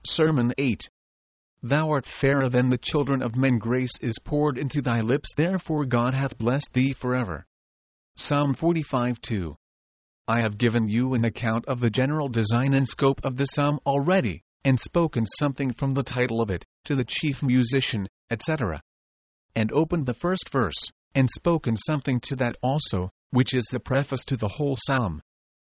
Sermon 8. Thou art fairer than the children of men, grace is poured into thy lips, therefore God hath blessed thee forever. Psalm 45:2. I have given you an account of the general design and scope of the psalm already, and spoken something from the title of it, to the chief musician, etc. And opened the first verse, and spoken something to that also, which is the preface to the whole psalm.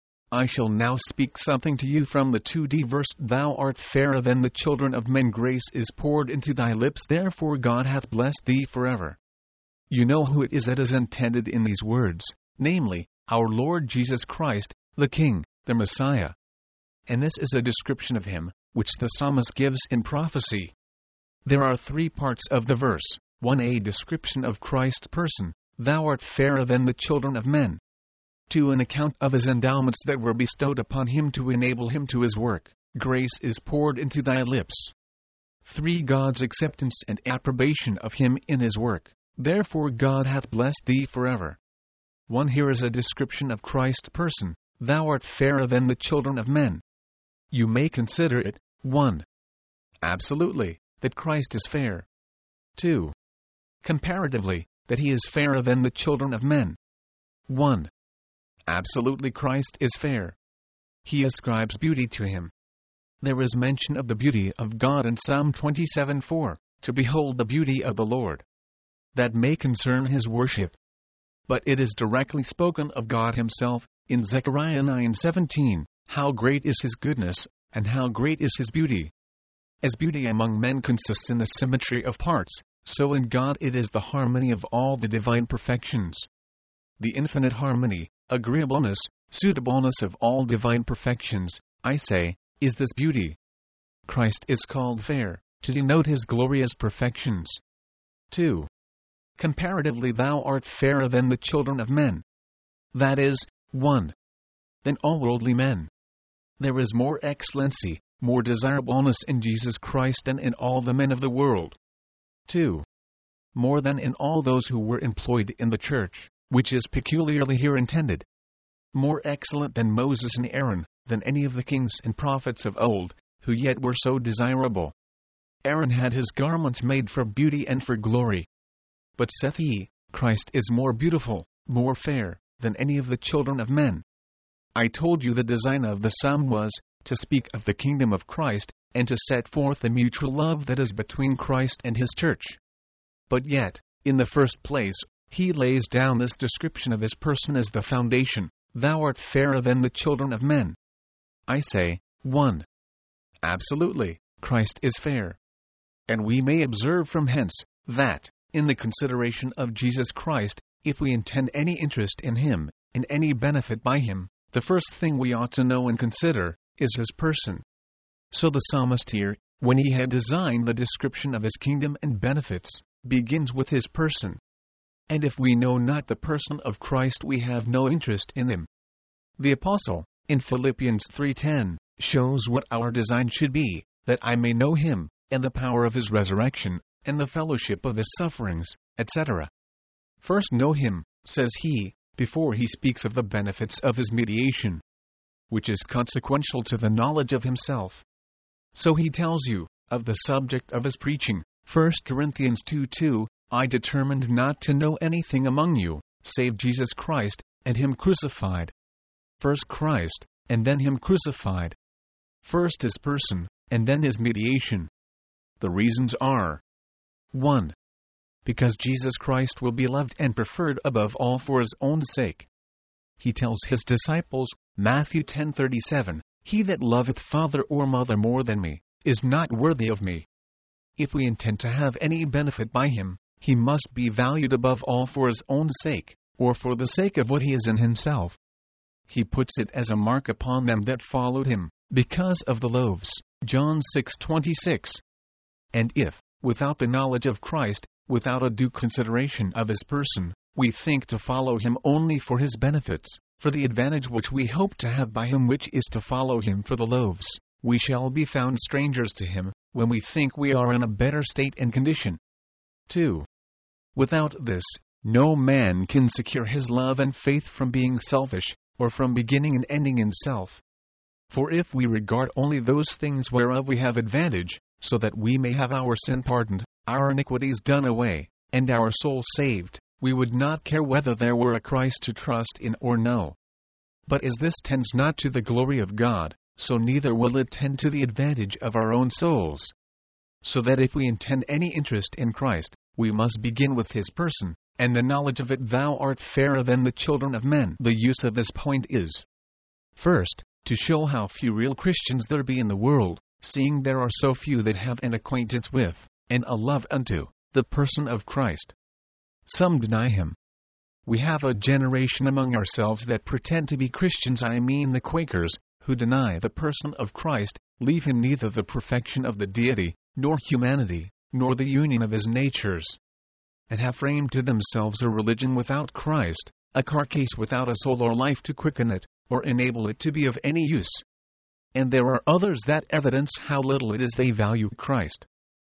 I shall now speak something to you from the 2d verse. Thou art fairer than the children of men, grace is poured into thy lips, therefore God hath blessed thee forever. You know who it is that is intended in these words, namely, our Lord Jesus Christ, the King, the Messiah. And this is a description of him, which the psalmist gives in prophecy. There are 3 parts of the verse. 1. A description of Christ's person, thou art fairer than the children of men. 2. An account of his endowments that were bestowed upon him to enable him to his work, grace is poured into thy lips. 3. God's acceptance and approbation of him in his work, therefore God hath blessed thee forever. 1. Here is a description of Christ's person, thou art fairer than the children of men. You may consider it, 1. Absolutely, that Christ is fair. 2. Comparatively, that he is fairer than the children of men. 1. Absolutely, Christ is fair. He ascribes beauty to him. There is mention of the beauty of God in Psalm 27:4, to behold the beauty of the Lord. That may concern his worship. But it is directly spoken of God himself, in Zechariah 9:17, how great is his goodness, and how great is his beauty. As beauty among men consists in the symmetry of parts, so in God it is the harmony of all the divine perfections. The infinite harmony, agreeableness, suitableness of all divine perfections, I say, is this beauty. Christ is called fair, to denote his glorious perfections. 2. Comparatively, thou art fairer than the children of men. That is, 1. Than all worldly men. There is more excellency, more desirableness in Jesus Christ than in all the men of the world. 2. More than in all those who were employed in the church, which is peculiarly here intended. More excellent than Moses and Aaron, than any of the kings and prophets of old, who yet were so desirable. Aaron had his garments made for beauty and for glory. But saith he, Christ is more beautiful, more fair, than any of the children of men. I told you the design of the psalm was, to speak of the kingdom of Christ, and to set forth the mutual love that is between Christ and his church. But yet, in the first place, he lays down this description of his person as the foundation, thou art fairer than the children of men. I say, 1. Absolutely, Christ is fair. And we may observe from hence, that, in the consideration of Jesus Christ, if we intend any interest in him, and any benefit by him, the first thing we ought to know and consider, is his person. So the psalmist here, when he had designed the description of his kingdom and benefits, begins with his person. And if we know not the person of Christ, we have no interest in him. The apostle, in Philippians 3:10, shows what our design should be, that I may know him, and the power of his resurrection, and the fellowship of his sufferings, etc. First know him, says he, before he speaks of the benefits of his mediation, which is consequential to the knowledge of himself. So he tells you, of the subject of his preaching, 1 Corinthians 2:2, I determined not to know anything among you, save Jesus Christ, and him crucified. First Christ, and then him crucified. First his person, and then his mediation. The reasons are, 1. Because Jesus Christ will be loved and preferred above all for his own sake. He tells his disciples, Matthew 10:37, He that loveth father or mother more than me, is not worthy of me. If we intend to have any benefit by him, he must be valued above all for his own sake, or for the sake of what he is in himself. He puts it as a mark upon them that followed him, because of the loaves, John 6:26. And if, without the knowledge of Christ, without a due consideration of his person, we think to follow him only for his benefits, for the advantage which we hope to have by him, which is to follow him for the loaves, we shall be found strangers to him, when we think we are in a better state and condition. 2. Without this, no man can secure his love and faith from being selfish, or from beginning and ending in self. For if we regard only those things whereof we have advantage, so that we may have our sin pardoned, our iniquities done away, and our soul saved, we would not care whether there were a Christ to trust in or no. But as this tends not to the glory of God, so neither will it tend to the advantage of our own souls. So that if we intend any interest in Christ, we must begin with his person, and the knowledge of it. Thou art fairer than the children of men. The use of this point is, first, to show how few real Christians there be in the world, seeing there are so few that have an acquaintance with, and a love unto, the person of Christ. Some deny him. We have a generation among ourselves that pretend to be Christians, I mean the Quakers, who deny the person of Christ, leave in neither the perfection of the deity, nor humanity, nor the union of his natures, and have framed to themselves a religion without Christ, a carcass without a soul or life to quicken it, or enable it to be of any use. And there are others that evidence how little it is they value Christ.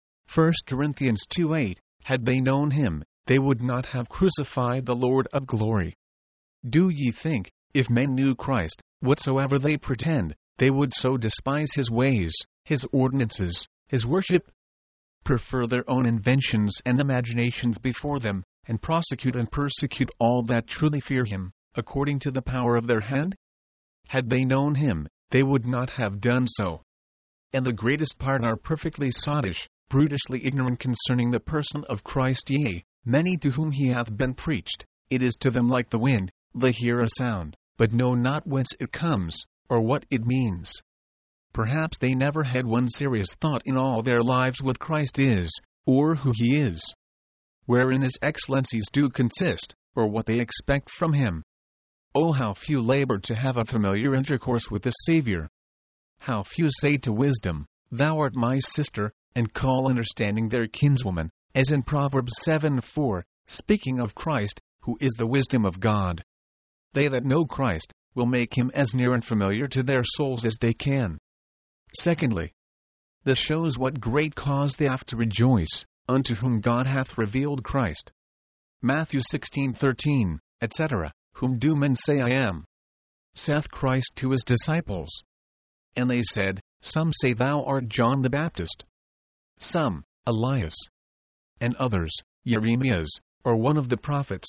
1 Corinthians 2:8, had they known him, they would not have crucified the Lord of glory. Do ye think, if men knew Christ, whatsoever they pretend, they would so despise his ways, his ordinances, his worship? Prefer their own inventions and imaginations before them, and prosecute and persecute all that truly fear him, according to the power of their hand? Had they known him, they would not have done so. And the greatest part are perfectly sottish, brutishly ignorant concerning the person of Christ. Yea, many to whom he hath been preached, it is to them like the wind, they hear a sound, but know not whence it comes, or what it means. Perhaps they never had one serious thought in all their lives what Christ is, or who he is, wherein his excellencies do consist, or what they expect from him. Oh, how few labor to have a familiar intercourse with the Savior! How few say to wisdom, Thou art my sister, and call understanding their kinswoman, as in Proverbs 7:4, speaking of Christ, who is the wisdom of God. They that know Christ will make him as near and familiar to their souls as they can. Secondly, this shows what great cause they have to rejoice, unto whom God hath revealed Christ. Matthew 16:13, etc. Whom do men say I am? Saith Christ to his disciples. And they said, Some say thou art John the Baptist, some, Elias, and others, Jeremias, or one of the prophets.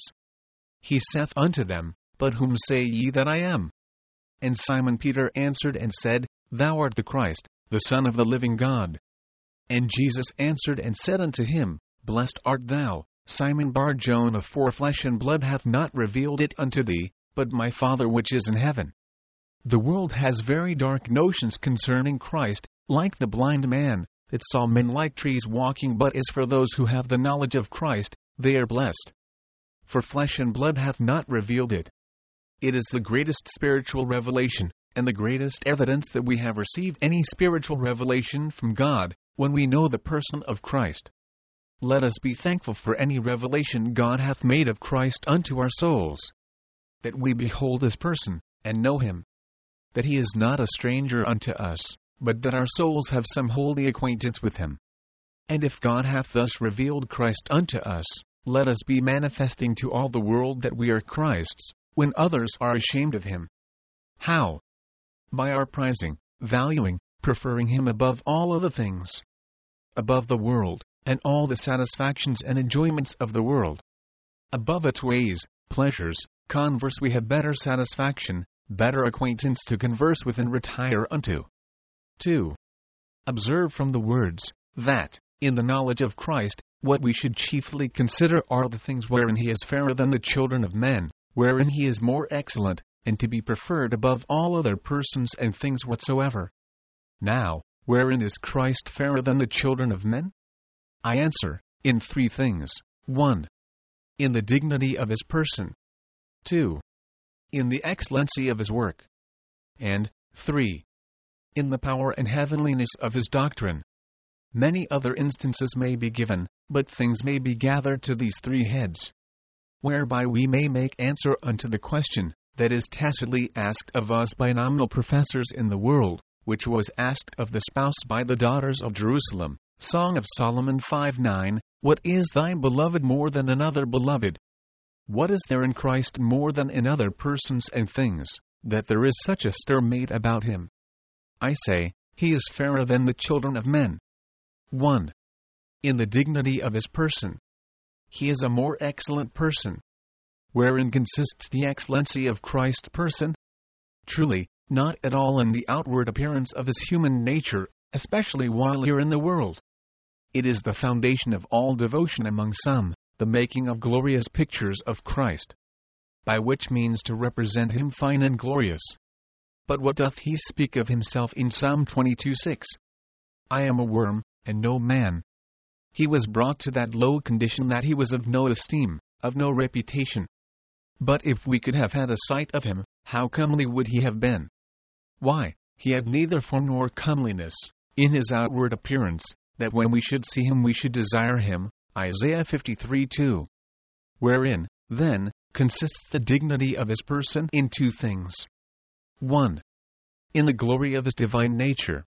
He saith unto them, But whom say ye that I am? And Simon Peter answered and said, Thou art the Christ, the Son of the living God. And Jesus answered and said unto him, Blessed art thou, Simon Bar-Jonah, for flesh and blood hath not revealed it unto thee, but my Father which is in heaven. The world has very dark notions concerning Christ, like the blind man, that saw men like trees walking, but as for those who have the knowledge of Christ, they are blessed. For flesh and blood hath not revealed it. It is the greatest spiritual revelation, and the greatest evidence that we have received any spiritual revelation from God, when we know the person of Christ. Let us be thankful for any revelation God hath made of Christ unto our souls, that we behold his person, and know him, that he is not a stranger unto us, but that our souls have some holy acquaintance with him. And if God hath thus revealed Christ unto us, let us be manifesting to all the world that we are Christ's, when others are ashamed of him. How? By our prizing, valuing, preferring him above all other things, above the world, and all the satisfactions and enjoyments of the world. Above its ways, pleasures, converse we have better satisfaction, better acquaintance to converse with and retire unto. 2. Observe from the words, that, in the knowledge of Christ, what we should chiefly consider are the things wherein he is fairer than the children of men, wherein he is more excellent, and to be preferred above all other persons and things whatsoever. Now, wherein is Christ fairer than the children of men? I answer, in 3 things. 1. In the dignity of his person. 2. In the excellency of his work. And 3. In the power and heavenliness of his doctrine. Many other instances may be given, but things may be gathered to these 3 heads, whereby we may make answer unto the question that is tacitly asked of us by nominal professors in the world, which was asked of the spouse by the daughters of Jerusalem. Song of Solomon 5:9, What is thy beloved more than another beloved? What is there in Christ more than in other persons and things, that there is such a stir made about him? I say, he is fairer than the children of men. 1. In the dignity of his person. He is a more excellent person. Wherein consists the excellency of Christ's person? Truly, not at all in the outward appearance of his human nature, especially while here in the world. It is the foundation of all devotion among some, the making of glorious pictures of Christ, by which means to represent him fine and glorious. But what doth he speak of himself in Psalm 22:6? I am a worm, and no man. He was brought to that low condition that he was of no esteem, of no reputation. But if we could have had a sight of him, how comely would he have been? Why, he had neither form nor comeliness, in his outward appearance, that when we should see him we should desire him. Isaiah 53:2. Wherein, then, consists the dignity of his person in two things. 1. In the glory of his divine nature.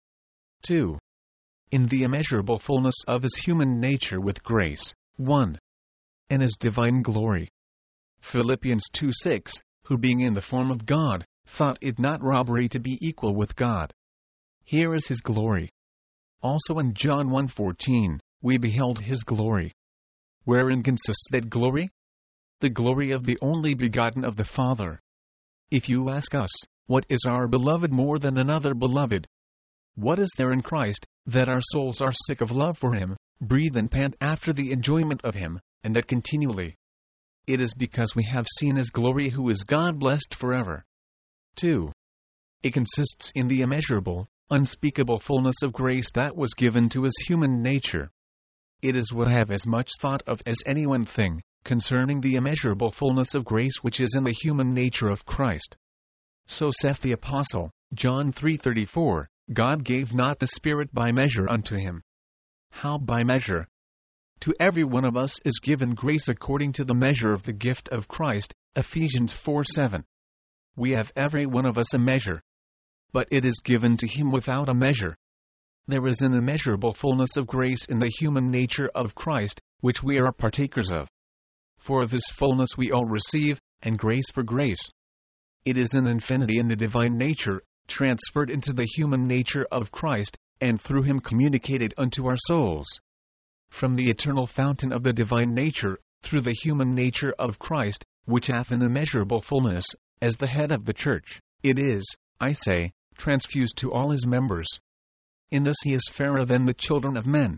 2. In the immeasurable fullness of his human nature with grace. 1. And his divine glory. Philippians 2:6, who being in the form of God, thought it not robbery to be equal with God. Here is his glory. Also in John 1:14, we beheld his glory. Wherein consists that glory? The glory of the only begotten of the Father. If you ask us, what is our beloved more than another beloved? What is there in Christ, that our souls are sick of love for him, breathe and pant after the enjoyment of him, and that continually? It is because we have seen his glory, who is God blessed forever. 2. It consists in the immeasurable, unspeakable fullness of grace that was given to his human nature. It is what I have as much thought of as any one thing, concerning the immeasurable fullness of grace which is in the human nature of Christ. So saith the Apostle, John 3:34, God gave not the Spirit by measure unto him. How by measure? To every one of us is given grace according to the measure of the gift of Christ, Ephesians 4:7. We have every one of us a measure. But it is given to him without a measure. There is an immeasurable fullness of grace in the human nature of Christ, which we are partakers of. For of his fullness we all receive, and grace for grace. It is an infinity in the divine nature, transferred into the human nature of Christ, and through him communicated unto our souls. From the eternal fountain of the divine nature, through the human nature of Christ, which hath an immeasurable fullness, as the head of the church, it is, I say, transfused to all his members. In this he is fairer than the children of men.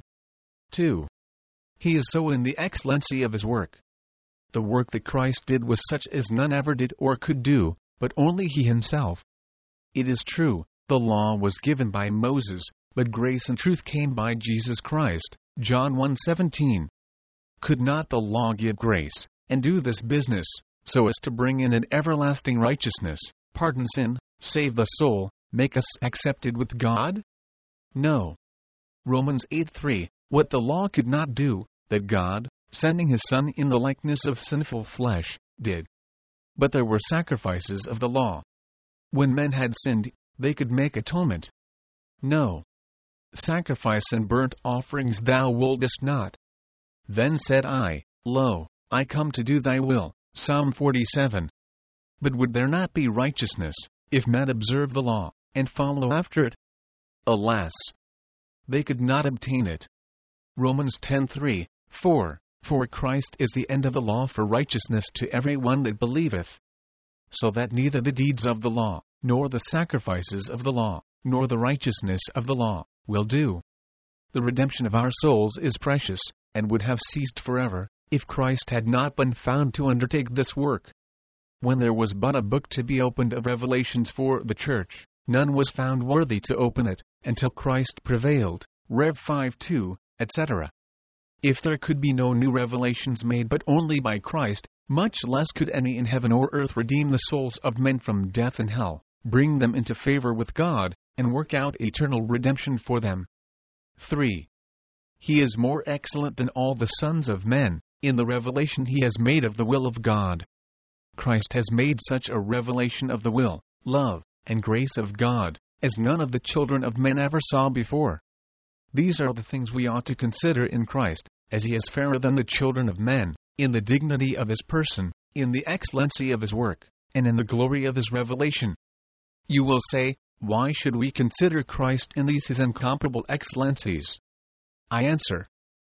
2. He is so in the excellency of his work. The work that Christ did was such as none ever did or could do, but only he himself. It is true, the law was given by Moses, but grace and truth came by Jesus Christ. John 1:17. Could not the law give grace, and do this business, so as to bring in an everlasting righteousness, pardon sin, save the soul, make us accepted with God? No. Romans 8:3, what the law could not do, that God, sending his Son in the likeness of sinful flesh, did. But there were sacrifices of the law. When men had sinned, they could make atonement. No. Sacrifice and burnt offerings thou wouldest not. Then said I, Lo, I come to do thy will. Psalm 47. But would there not be righteousness, if men observe the law, and follow after it? Alas! They could not obtain it. Romans 10:3, 4, for Christ is the end of the law for righteousness to every one that believeth. So that neither the deeds of the law, nor the sacrifices of the law, nor the righteousness of the law, will do. The redemption of our souls is precious, and would have ceased forever, if Christ had not been found to undertake this work. When there was but a book to be opened of revelations for the church, none was found worthy to open it, until Christ prevailed, Rev 5:2, etc. If there could be no new revelations made but only by Christ, much less could any in heaven or earth redeem the souls of men from death and hell, bring them into favor with God, and work out eternal redemption for them. 3. He is more excellent than all the sons of men, in the revelation he has made of the will of God. Christ has made such a revelation of the will, love, and grace of God, as none of the children of men ever saw before. These are the things we ought to consider in Christ, as he is fairer than the children of men, in the dignity of his person, in the excellency of his work, and in the glory of his revelation. You will say, Why should we consider Christ in these his incomparable excellencies? I answer.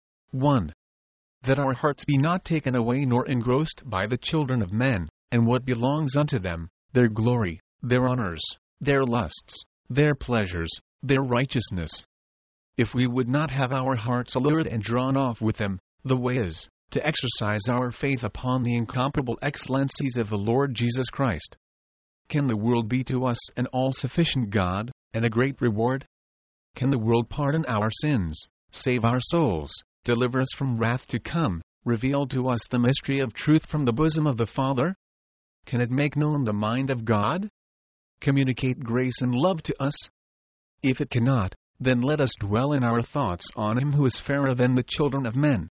1. That our hearts be not taken away nor engrossed by the children of men, and what belongs unto them, their glory, their honors, their lusts, their pleasures, their righteousness. If we would not have our hearts allured and drawn off with them, the way is, to exercise our faith upon the incomparable excellencies of the Lord Jesus Christ. Can the world be to us an all-sufficient God, and a great reward? Can the world pardon our sins, save our souls, deliver us from wrath to come, reveal to us the mystery of truth from the bosom of the Father? Can it make known the mind of God? Communicate grace and love to us? If it cannot, then let us dwell in our thoughts on him who is fairer than the children of men.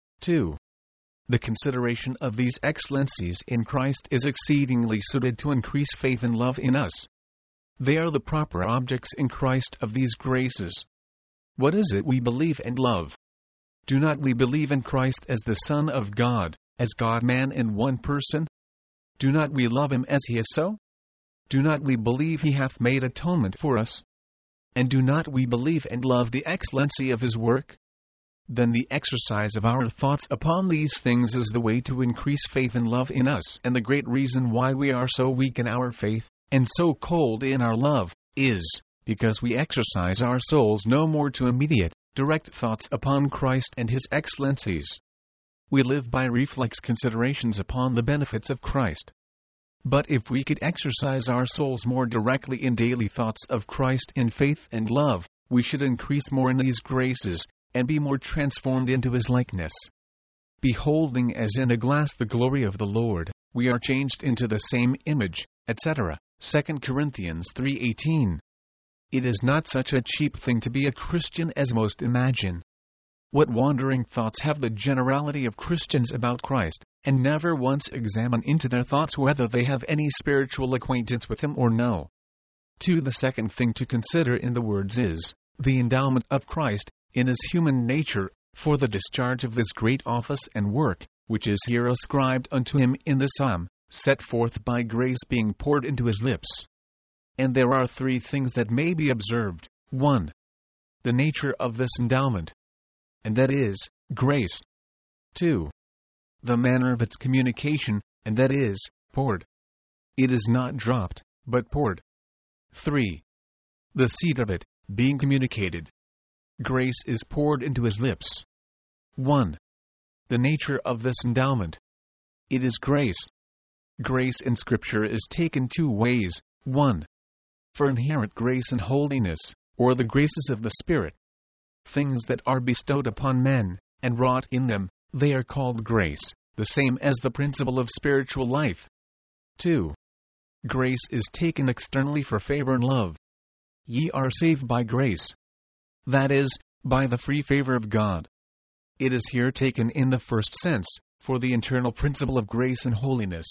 2. The consideration of these excellencies in Christ is exceedingly suited to increase faith and love in us. They are the proper objects in Christ of these graces. What is it we believe and love? Do not we believe in Christ as the Son of God, as God-man in one person? Do not we love him as he is so? Do not we believe he hath made atonement for us? And do not we believe and love the excellency of his work? Then the exercise of our thoughts upon these things is the way to increase faith and love in us, and the great reason why we are so weak in our faith, and so cold in our love, is, because we exercise our souls no more to immediate, direct thoughts upon Christ and his excellencies. We live by reflex considerations upon the benefits of Christ. But if we could exercise our souls more directly in daily thoughts of Christ in faith and love, we should increase more in these graces, and be more transformed into his likeness. Beholding as in a glass the glory of the Lord, we are changed into the same image, etc. 2 Corinthians 3:18. It is not such a cheap thing to be a Christian as most imagine. What wandering thoughts have the generality of Christians about Christ, and never once examine into their thoughts whether they have any spiritual acquaintance with him or no. 2. The second thing to consider in the words is, the endowment of Christ, in his human nature, for the discharge of this great office and work, which is here ascribed unto him in the psalm, set forth by grace being poured into his lips. And there are 3 things that may be observed. 1. The nature of this endowment, and that is, grace. 2. The manner of its communication, and that is, poured. It is not dropped, but poured. 3. The seed of it, being communicated. Grace is poured into his lips. 1. The nature of this endowment. It is grace. Grace in Scripture is taken 2 ways. 1. For inherent grace and holiness, or the graces of the Spirit. Things that are bestowed upon men, and wrought in them, they are called grace, the same as the principle of spiritual life. 2. Grace is taken externally for favor and love. Ye are saved by grace. That is, by the free favor of God. It is here taken in the first sense, for the internal principle of grace and holiness.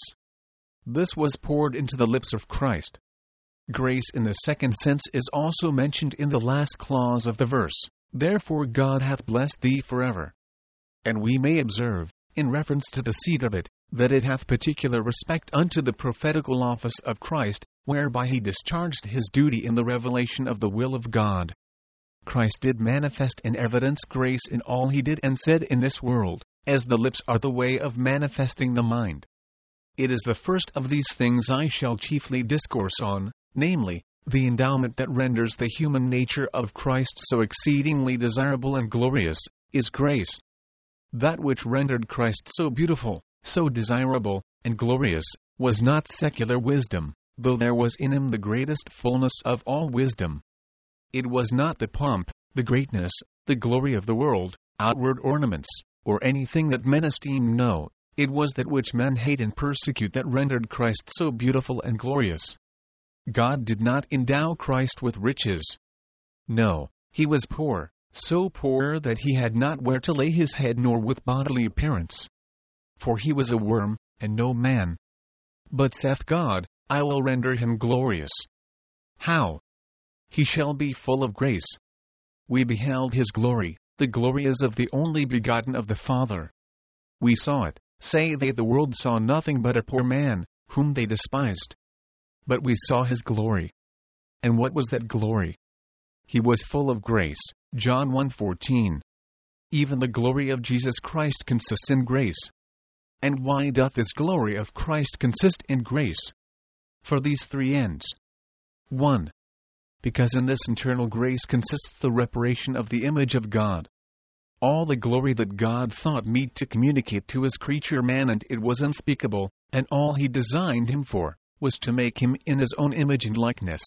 This was poured into the lips of Christ. Grace in the second sense is also mentioned in the last clause of the verse, therefore God hath blessed thee forever. And we may observe, in reference to the seed of it, that it hath particular respect unto the prophetical office of Christ, whereby he discharged his duty in the revelation of the will of God. Christ did manifest and evidence grace in all he did and said in this world, as the lips are the way of manifesting the mind. It is the first of these things I shall chiefly discourse on, namely, the endowment that renders the human nature of Christ so exceedingly desirable and glorious, is grace. That which rendered Christ so beautiful, so desirable, and glorious, was not secular wisdom, though there was in him the greatest fullness of all wisdom. It was not the pomp, the greatness, the glory of the world, outward ornaments, or anything that men esteem. No, it was that which men hate and persecute that rendered Christ so beautiful and glorious. God did not endow Christ with riches. No, he was poor, so poor that he had not where to lay his head nor with bodily appearance. For he was a worm, and no man. But saith God, I will render him glorious. How? He shall be full of grace. We beheld his glory, the glory as of the only begotten of the Father. We saw it, say they, the world saw nothing but a poor man, whom they despised. But we saw his glory. And what was that glory? He was full of grace, John 1:14. Even the glory of Jesus Christ consists in grace. And why doth this glory of Christ consist in grace? For these three ends. 1. Because in this internal grace consists the reparation of the image of God. All the glory that God thought meet to communicate to his creature man, and it was unspeakable, and all he designed him for, was to make him in his own image and likeness.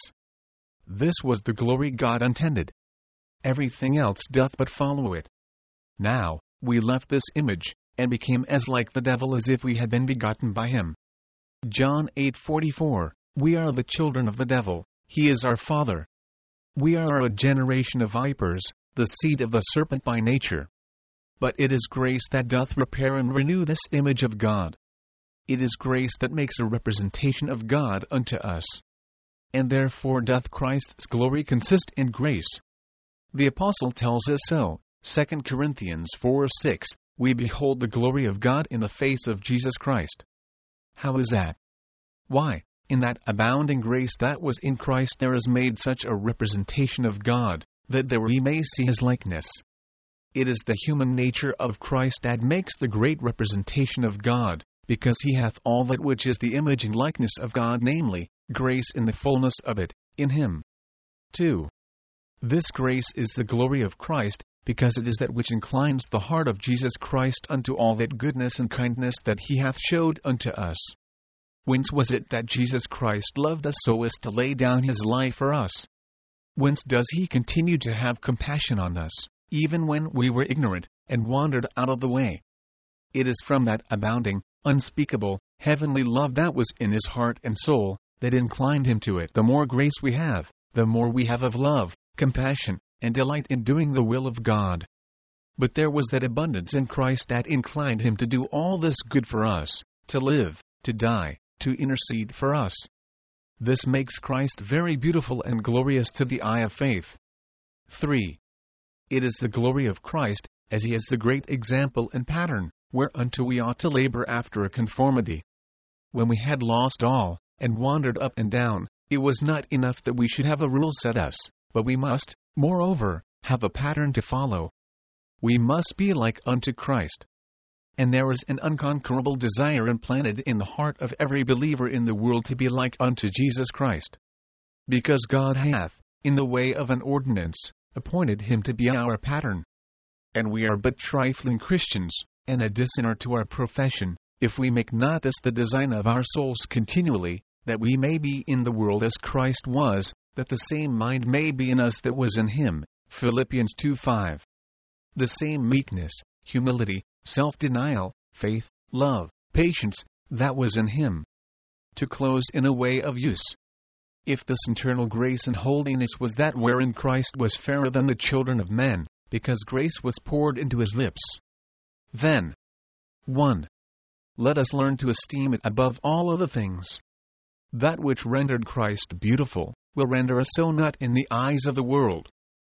This was the glory God intended. Everything else doth but follow it. Now, we left this image, and became as like the devil as if we had been begotten by him. John 8:44, we are the children of the devil, he is our father. We are a generation of vipers, the seed of the serpent by nature. But it is grace that doth repair and renew this image of God. It is grace that makes a representation of God unto us. And therefore doth Christ's glory consist in grace. The Apostle tells us so, 2 Corinthians 4:6, we behold the glory of God in the face of Jesus Christ. How is that? Why, in that abounding grace that was in Christ there is made such a representation of God, that there we may see his likeness. It is the human nature of Christ that makes the great representation of God, because he hath all that which is the image and likeness of God, namely, grace in the fullness of it, in him. 2. This grace is the glory of Christ, because it is that which inclines the heart of Jesus Christ unto all that goodness and kindness that he hath showed unto us. Whence was it that Jesus Christ loved us so as to lay down his life for us? Whence does he continue to have compassion on us, even when we were ignorant, and wandered out of the way? It is from that abounding, unspeakable, heavenly love that was in his heart and soul, that inclined him to it. The more grace we have, the more we have of love, compassion, and delight in doing the will of God. But there was that abundance in Christ that inclined him to do all this good for us, to live, to die, to intercede for us. This makes Christ very beautiful and glorious to the eye of faith. 3. It is the glory of Christ, as he is the great example and pattern, whereunto we ought to labor after a conformity. When we had lost all, and wandered up and down, it was not enough that we should have a rule set us, but we must, moreover, have a pattern to follow. We must be like unto Christ. And there is an unconquerable desire implanted in the heart of every believer in the world to be like unto Jesus Christ. Because God hath, in the way of an ordinance, appointed him to be our pattern. And we are but trifling Christians, and a dishonor to our profession, if we make not this the design of our souls continually, that we may be in the world as Christ was, that the same mind may be in us that was in him. Philippians 2:5. The same meekness, humility, self-denial, faith, love, patience, that was in him. To close in a way of use. If this internal grace and holiness was that wherein Christ was fairer than the children of men, because grace was poured into his lips, then 1. Let us learn to esteem it above all other things. That which rendered Christ beautiful, will render us so not in the eyes of the world.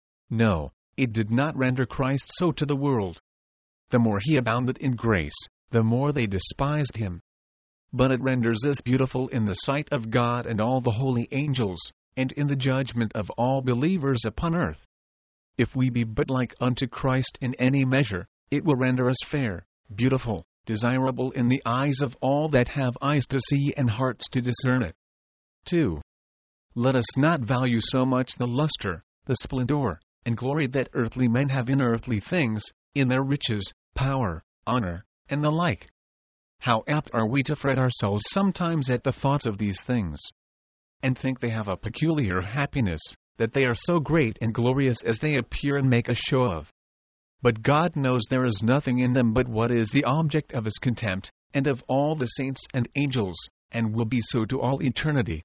No, it did not render Christ so to the world. The more he abounded in grace, the more they despised him. But it renders us beautiful in the sight of God and all the holy angels, and in the judgment of all believers upon earth. If we be but like unto Christ in any measure, it will render us fair, beautiful, desirable in the eyes of all that have eyes to see and hearts to discern it. 2. Let us not value so much the luster, the splendor, and glory that earthly men have in earthly things, in their riches, power, honor, and the like. How apt are we to fret ourselves sometimes at the thoughts of these things, and think they have a peculiar happiness, that they are so great and glorious as they appear and make a show of. But God knows there is nothing in them but what is the object of his contempt, and of all the saints and angels, and will be so to all eternity.